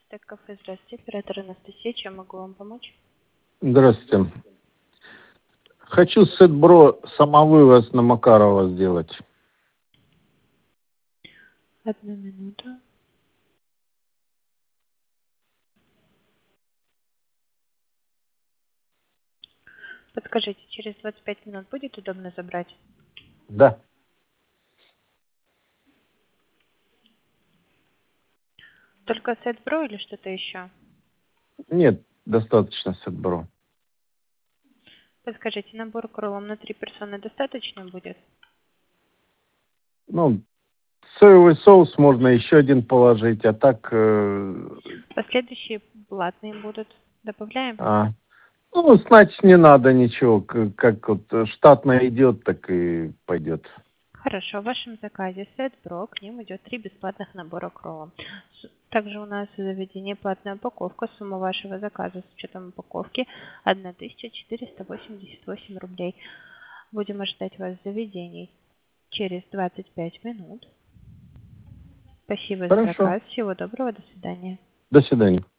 Стек кафе, здравствуйте, оператор Анастасия, чем могу вам помочь? Здравствуйте. Хочу сет-бро самовывоз на Макарова сделать. Одну минуту. Подскажите, через 25 минут будет удобно забрать? Да. Только сет-бро или что-то еще? Нет, достаточно сет-бро. Подскажите, набор к роллам на 3 персоны достаточно будет? Ну, соевый соус можно еще один положить, а так... Последующие платные будут. Добавляем? ну, значит, не надо ничего. Как вот штатно идет, так и пойдет. Хорошо, в вашем заказе сет-бро, к ним идет 3 бесплатных набора к роллам. Также у нас в заведении платная упаковка. Сумма вашего заказа с учетом упаковки 1488 рублей. Будем ожидать вас в заведении через 25 минут. Спасибо за Хорошо. заказ. Всего доброго. До свидания. До свидания.